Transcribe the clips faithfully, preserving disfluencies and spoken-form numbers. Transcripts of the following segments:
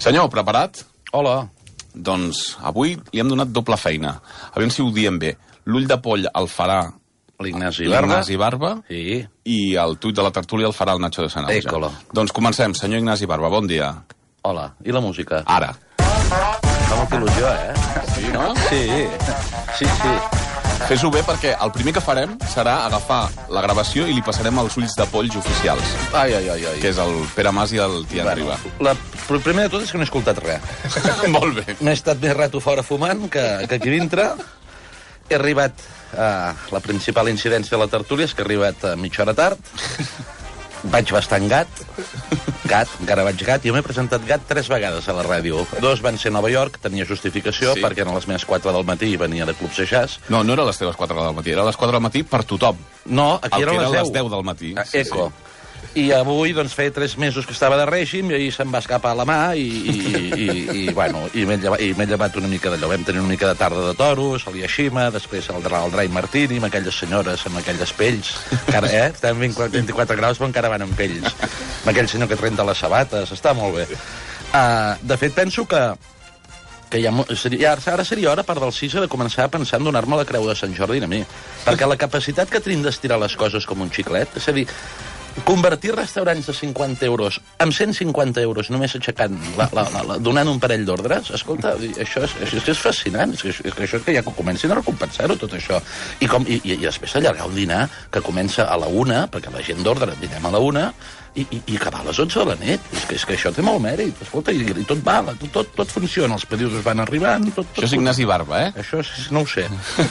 Senyor, preparat? Hola. Doncs avui li hem donat doble feina. A veure si ho diem bé. L'ull de poll el farà l'Ignasi Barba. l'Ignasi Barba. Sí. I el tuit de la tertúlia el farà el Nacho de Sanauja. Écolo. Doncs comencem. Senyor Ignasi Barba, bon dia. Hola. I la música? Ara. Fa molta il·lusió, eh? Sí, no? Sí. Sí, sí. Fes-ho bé perquè el primer que farem serà agafar la gravació i li passarem els ulls de polls oficials. Ai, ai, ai, ai. Que és el Pere Mas i el Tian Bueno, Riba. la, el primer de tot és que no he escoltat res. Molt bé. M'he estat més rato fora fumant que, que aquí dintre. He arribat a la principal incidència de la tertúlia, és que he arribat a mitja hora tard. Vaig bastant gat. Gat, encara vaig gat. Jo m'he presentat gat tres vegades a la ràdio. Dos van ser a Nova York, tenia justificació, Sí. perquè eren les meves quatre del matí i venia de Club Seixàs. No, no era les teves quatre del matí, era les quatre del matí per tothom. No, aquí El que eren eren les les deu. deu del matí. A Sí, Eco. sí. I avui, doncs, feia tres mesos que estava de règim i ahir se'm va escapar la mà i, i, i, i, i bueno, i m'he llevat, i m'he llevat una mica d'allò. Vam tenir una mica de tarda de toros, el Yashima, després el, el Dry Martini, amb aquelles senyores, amb aquelles pells. Encara, eh? Estem vint-i-quatre graus, però encara van amb pells. Amb aquell senyor que et renta les sabates. Està molt bé. Uh, de fet, penso que que ja, seria, ara seria hora, a part del Cisa, de començar a pensar en donar-me la creu de Sant Jordi a mi. Perquè la capacitat que tenim d'estirar les coses com un xiclet, és a dir, convertir restaurants de cinquanta euros amb cent cinquanta euros només aixecant, la, la, la, la, donant un parell d'ordres, escolta, això és, això és fascinant, és que, és que això és que ja comencin a recompensar-ho, tot això. I, com, i, i, i després allargar un dinar que comença a la una, perquè la gent d'ordre dinem a la una, i, i, i acabar a les onze de la nit. És que, és que això té molt mèrit. Escolta, i, i tot va, tot, tot, tot funciona, els pedidos van arribant... Tot, tot, Això és Ignasi Barba, eh? Això és, no ho sé.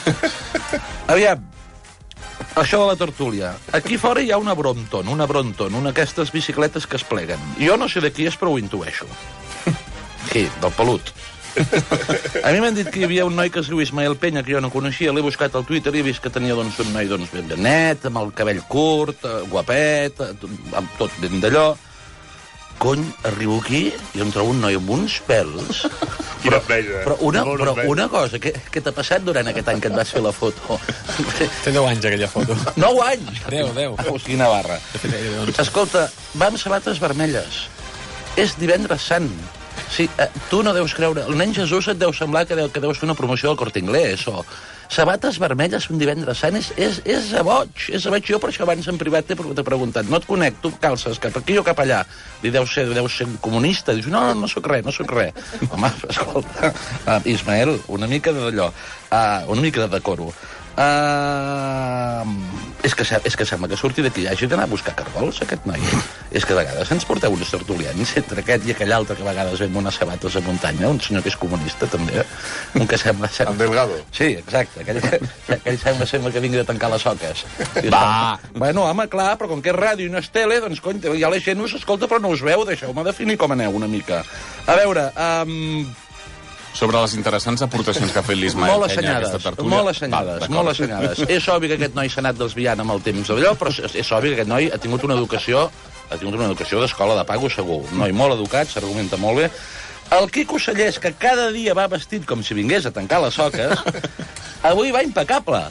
Aviam, això de la tertúlia. Aquí fora hi ha una Brompton, una Brompton, una d'aquestes bicicletes que es pleguen. Jo no sé de qui és, però ho intueixo. Aquí, del pelut. A mi m'han dit que hi havia un noi que es diu Ismael Peña, que jo no coneixia, l'he buscat al Twitter i he vist que tenia doncs, un noi doncs, ben net, amb el cabell curt, eh, guapet, eh, amb tot ben d'allò. Cony, arribo aquí i em trobo un noi amb uns pèls. Quina enveja. Però una, Molt però enveja. una cosa, què, què t'ha passat durant aquest any que et vas fer la foto? Té deu anys, aquella foto. Nou anys! Deu, deu. Hosti, quina barra. Escolta, va amb sabates vermelles. És divendres sant. Sí, eh, tu no deus creure... El nen Jesús et deu semblar que, deu, que deus fer una promoció del Corte Inglés, o... Sabates vermelles un divendres sant és, és, és a boig, és a boig. Jo per això abans en privat t'he preguntat, no et conec, tu calces, cap aquí o cap allà. Li deus ser, deus ser comunista. Dius, no, no sóc res, no sóc res. Home, escolta, uh, Ismael, una mica d'allò, uh, una mica de decoro. Uh, és, que, és que sembla que surti d'aquí hagi d'anar a buscar cargols, aquest noi. És que de vegades ens porteu uns tertulians entre aquest i aquell altre que a vegades ve amb unes sabates a muntanya, un senyor que és comunista també, un que sembla... sembla... El Delgado. Sí, exacte, aquell, aquell sembla, sembla que vingui de tancar les soques. Va! Bueno, home, clar, però com que és ràdio i no és tele, doncs, cony, ja la gent us escolta però no us veu, deixeu-me definir com aneu una mica. A veure, um, Sobre les interessants aportacions que ha fet l'Ismael molt Peña a assenyades, aquesta tertúlia. molt assenyades, Va, molt assenyades. És obvi que aquest noi s'ha anat desviant amb el temps d'allò, però és, és obvi que aquest noi ha tingut una educació, ha tingut una educació d'escola de pago segur. Un noi molt educat, s'argumenta molt bé. El Quico Sallés, que cada dia va vestit com si vingués a tancar les soques, avui va impecable.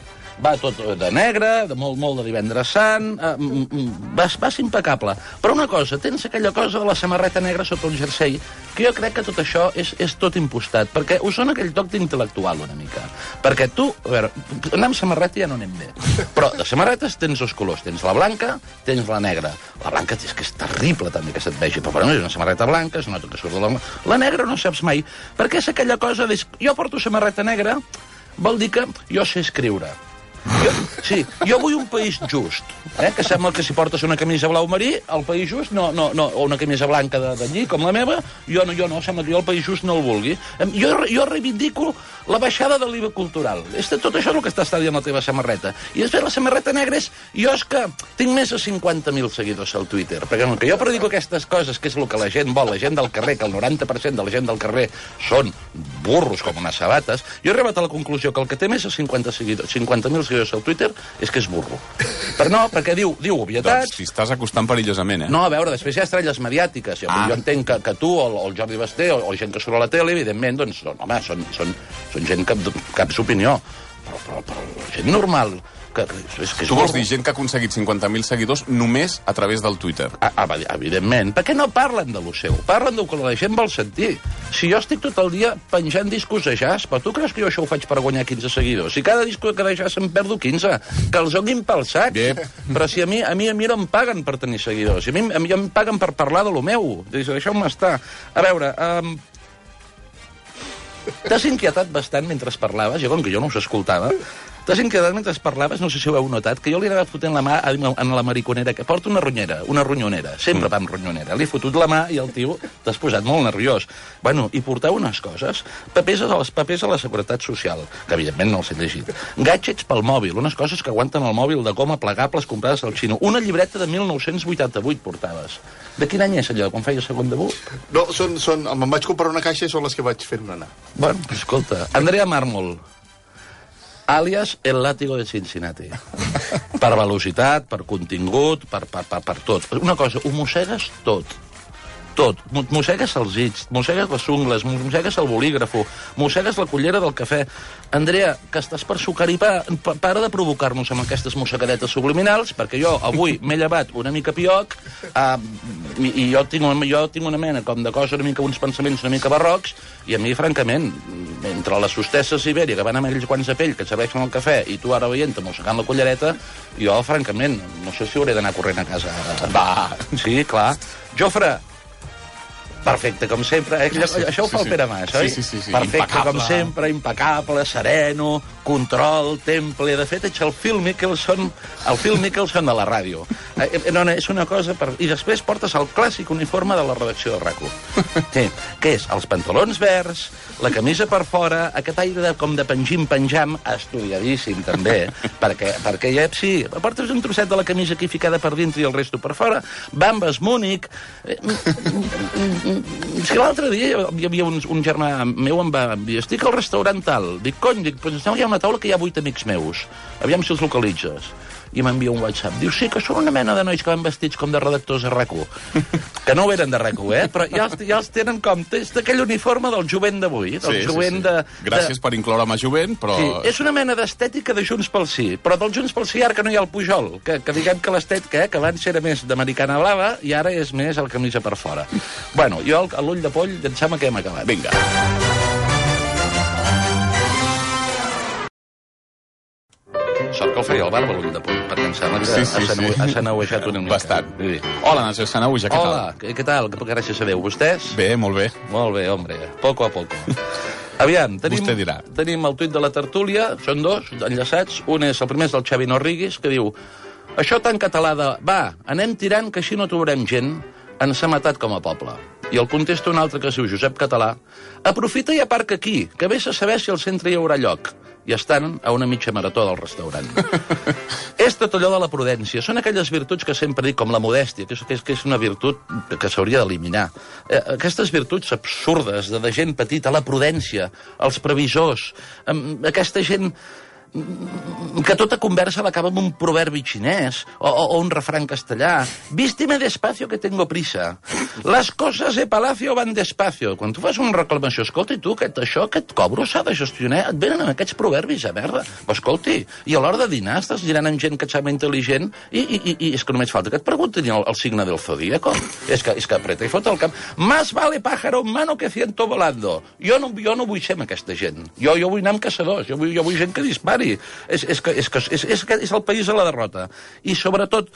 Va tot de negre, de molt, molt de divendres sant, eh, va, va ser impecable. Però una cosa, tens aquella cosa de la samarreta negra sota el jersei, que jo crec que tot això és, és tot impostat, perquè us dona aquell toc d'intel·lectual una mica. Perquè tu, a veure, anar amb samarreta ja no anem bé, però de samarretes tens dos colors, tens la blanca, tens la negra. La blanca és que és terrible també que se't vegi, però per és una samarreta blanca, es nota que surt de la... La negra no saps mai, perquè és aquella cosa de... Jo porto samarreta negra, vol dir que jo sé escriure. Jo, sí, jo vull un país just, eh? Que sembla que si portes una camisa blau marí, el país just, no, no, no, o una camisa blanca de, de lli, com la meva, jo no, jo no, sembla que jo el país just no el vulgui. Jo, jo reivindico la baixada de l'I V A cultural. És tot això és el que està dient la teva samarreta. I després la samarreta negra és... Jo és que tinc més de cinquanta mil seguidors al Twitter, perquè que jo predico aquestes coses, que és el que la gent vol, la gent del carrer, que el noranta per cent de la gent del carrer són burros com unes sabates, jo he arribat a la conclusió que el que té més de cinquanta mil seguidors al Twitter és que és burro. Però no, perquè diu, diu obvietats... Doncs t'hi estàs acostant perillosament, eh? No, a veure, després hi ha estrelles mediàtiques. Jo, ah. jo entenc que, que tu, o el Jordi Basté, o, o gent que surt a la tele, evidentment, doncs, home, són, són, són gent que cap opinió. Però, però, però gent normal, Que, és que és tu vols molt... dir gent que ha aconseguit cinquanta mil seguidors només a través del Twitter? Ah, ah, evidentment. Per què no parlen de lo seu? Parlen del que la gent vol sentir. Si jo estic tot el dia penjant discos de jazz, però tu creus que jo això ho faig per guanyar quinze seguidors? Si cada disco que de jazz em perdo quinze, que els donin pel sac. Yep. Però si a mi, a mi, a mi no em paguen per tenir seguidors. A mi, a mi em paguen per parlar de lo meu. Deixeu-me estar. A veure... Um... T'has inquietat bastant mentre parlaves, jo com que jo no us escoltava, t'has inquietat mentre parlaves, no sé si ho heu notat, que jo li anava fotent la mà en la mariconera, que porta una ronyera, una ronyonera, sempre va amb ronyonera. Li he fotut la mà i el tio t'has posat molt nerviós. Bueno, i porteu unes coses, papers a, els papers a la Seguretat Social, que evidentment no els he llegit, gadgets pel mòbil, unes coses que aguanten el mòbil de goma plegables comprades al xino, una llibreta de mil nou-cents vuitanta-vuit portaves. De quin any és allò, quan feia segon debut? No, són, són, me'n vaig comprar una caixa i són les que vaig fer-ne anar. Bueno, escolta, Andrea Mármol, àlies El Látigo de Cincinnati. Per velocitat, per contingut, per, per, per, per tot. Una cosa, ho mossegues tot. Tot. Mossegues els dits, mossegues les ungles, mossegues el bolígrafo, mossegues la cullera del cafè. Andrea, que estàs per sucar i pa, para de provocar-nos amb aquestes mossegadetes subliminals, perquè jo avui m'he llevat una mica pioc uh, i, i jo, tinc, jo tinc una mena com de cosa, una mica uns pensaments una mica barrocs, i a mi, francament, entre les hostesses Ibèria, que van amb aquells guants de pell que et serveixen el cafè, i tu ara veient mossegant la cullereta, jo, francament, no sé si hauré d'anar corrent a casa. Va! Sí, clar. Jofre, perfecte, com sempre. Eh? Això, això ho fa el Pere Mas, oi? Sí, sí, sí. Perfecte, impecable. com sempre, impecable, sereno, control, temple. De fet, ets el Phil Mickelson, el Phil Mickelson de la ràdio. Eh, no, no, és una cosa... Per... I després portes el clàssic uniforme de la redacció de RAC u. Sí, que és els pantalons verds, la camisa per fora, aquest aire de, com de pengim-penjam, estudiadíssim, també, perquè, perquè ja, sí, portes un trosset de la camisa aquí ficada per dintre i el resto per fora, bambes Múnich... Eh, és que l'altre dia hi havia un, un germà meu em va dir, estic al restaurant tal. Dic, cony, dic, pues hi ha una taula que hi ha vuit amics meus. Aviam si els localitzes. I m'envia un WhatsApp. Diu, sí, que són una mena de nois que van vestits com de redactors a RAC u. Que no ho eren de RAC u, eh? Però ja els, ja els tenen com... És d'aquell uniforme del jovent d'avui. Del sí, jovent sí, sí. de... Gràcies de... per incloure'm a jovent, però... Sí, és una mena d'estètica de Junts pel Sí. Però del Junts pel Sí ara que no hi ha el Pujol. Que, que diguem que l'estètica, eh, que abans era més d'americana blava i ara és més el camisa per fora. Bueno, jo a l'ull de poll em sembla que hem acabat. Vinga. Sort que el feia el barba, l'ull de poll, perquè em sembla que sí, sí, sí. ha saneuejat una mica. Bastant. Sí. Hola, Nacho Sanauja, què Hola, tal? què, què tal? Gràcies a Déu. Vostès? Bé, molt bé. Molt bé, hombre. Poco a poco. Aviam, tenim, Vostè dirà. tenim el tuit de la tertúlia, són dos, enllaçats. Un és el primer és del Xavi Norriguis, que diu això tan català de va, anem tirant que així no trobarem gent, ens ha matat com a poble. I el contesta un altre que es diu Josep Català. Aprofita i aparca aquí, que vés a saber si al centre hi haurà lloc. I estan a una mitja marató del restaurant. És tot allò de la prudència. Són aquelles virtuts que sempre dic, com la modèstia, que és, que és, que és una virtut que s'hauria d'eliminar. Eh, aquestes virtuts absurdes de, de gent petita, la prudència, els previsors, eh, aquesta gent que tota conversa l'acaba amb un proverbi xinès o, o, o un refrany castellà. Vístime despacio que tengo prisa. Les coses de palacio van despacio. Quan tu fas una reclamació, escolta, i tu, aquest, això, aquest cobro s'ha de gestionar, et venen amb aquests proverbis a merda. Però escolti, i a l'hora de dinar estàs dinant amb gent que et sembla intel·ligent i, i, i, i és que només falta que et preguntin el, el signe del zodíaco. És que, és que apreta i fot el camp. Más vale pájaro en mano que ciento volando. Jo no, jo no vull ser amb aquesta gent. Jo, jo vull anar amb caçadors. Jo vull, jo vull gent que dispari. És, és, que, és, que, és, és, que és el país a la derrota. I sobretot,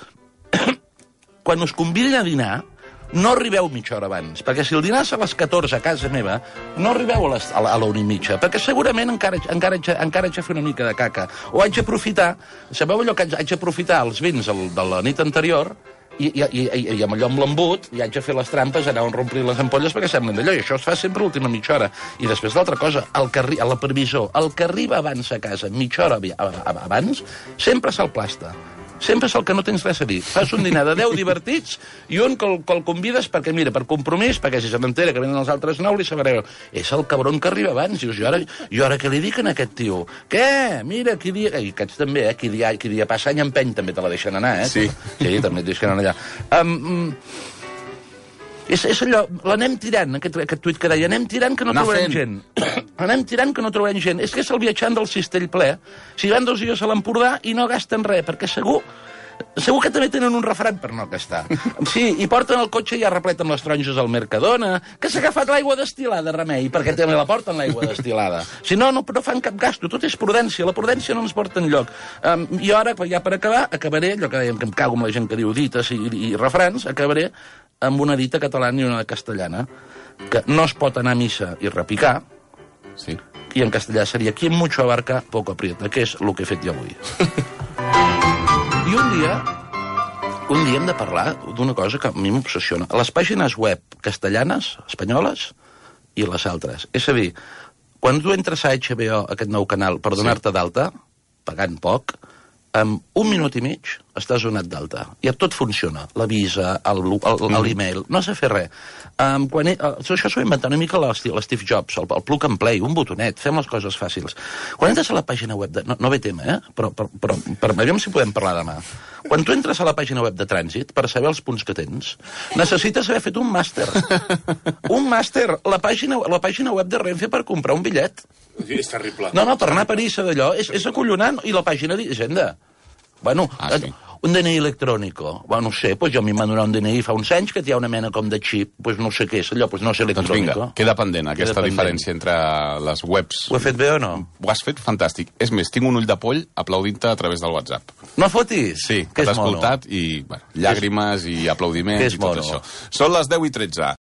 quan us convidin a dinar, no arribeu mitja hora abans, perquè si el dinar és a les catorze a casa meva, no arribeu a, les, a, la, a la una i mitja, perquè segurament encara, encara, encara haig de fer una mica de caca. O haig d'aprofitar, sabeu allò que haig d'aprofitar els vins de la nit anterior, i, i, i, i amb allò amb l'embut, i haig de fer les trampes, anar on romplir les ampolles perquè semblin d'allò, i això es fa sempre l'última mitja hora. I després l'altra cosa, el que, el previsor, el que arriba abans a casa, mitja hora abans, sempre se'l plasta. Sempre és el que no tens res a dir. Fas un dinar de deu divertits i un que el, que el convides perquè, mira, per compromís, perquè si se n'entera que venen els altres nou, li sabreu. És el cabron que arriba abans. Dius, jo ara, jo ara què li dic a aquest tio? Què? Mira, qui dia... I aquests també, eh? Qui dia, qui dia passa any empeny també te la deixen anar, eh? Sí. Sí, també et deixen anar allà. Um, És, és allò, l'anem tirant, aquest, aquest tuit que deia, anem tirant que no Anar trobem fent. gent. Anem tirant que no trobem gent. És que és el viatjant del cistell ple. Si van dos dies a l'Empordà i no gasten res, perquè segur... Segur que també tenen un refrany per no gastar. Sí, i porten el cotxe ja replet amb les taronges al Mercadona, que s'ha agafat l'aigua destil·lada, remei, perquè també la porten, l'aigua destil·lada. Si no, no, no fan cap gasto, tot és prudència, la prudència no ens porta enlloc. Um, I ara, ja per acabar, acabaré, allò que dèiem que em cago amb la gent que diu dites i, i refrans, acabaré amb una dita catalana i una castellana, que no es pot anar a missa i repicar, Sí. i en castellà seria quien mucho abarca, poco aprieta, que és el que he fet jo avui. I un dia, un dia hem de parlar d'una cosa que a mi m'obsessiona. Les pàgines web castellanes, espanyoles, i les altres. És a dir, quan tu entres a H B O, aquest nou canal, per donar-te d'alta, pagant poc, en un minut i mig estàs donat d'alta. Ja tot funciona. La visa, l'e-mail, no has de fer res. Um, quan he, uh, això s'ho inventa una mica l'Steve Jobs, el, el plug and play, un botonet, fem les coses fàcils. Quan entres a la pàgina web de... No, no ve tema, eh? Però, però, però, però aviam si podem parlar demà. Quan tu entres a la pàgina web de trànsit, per saber els punts que tens, necessites haver fet un màster. Un màster. La pàgina, la pàgina web de Renfe per comprar un bitllet. És terrible. No, no, per anar a París d'allò, és, és acollonant. I la pàgina d'Hisenda. Bueno, Ah, sí. un D N I electrònico. Bueno, no sé, pues jo a mi m'han donat un D N I fa uns anys que té una mena com de xip, pues no sé què és allò, pues no sé Doncs vinga, electrònico. queda pendent aquesta pendent. diferència entre les webs. Ho he fet bé o no? Ho has fet fantàstic. És més, tinc un ull de poll aplaudint-te a través del WhatsApp. No fotis? Sí, Que que és t'ha escoltat i bueno, llàgrimes i aplaudiments Que és i tot mono. això. Són les deu i tretze.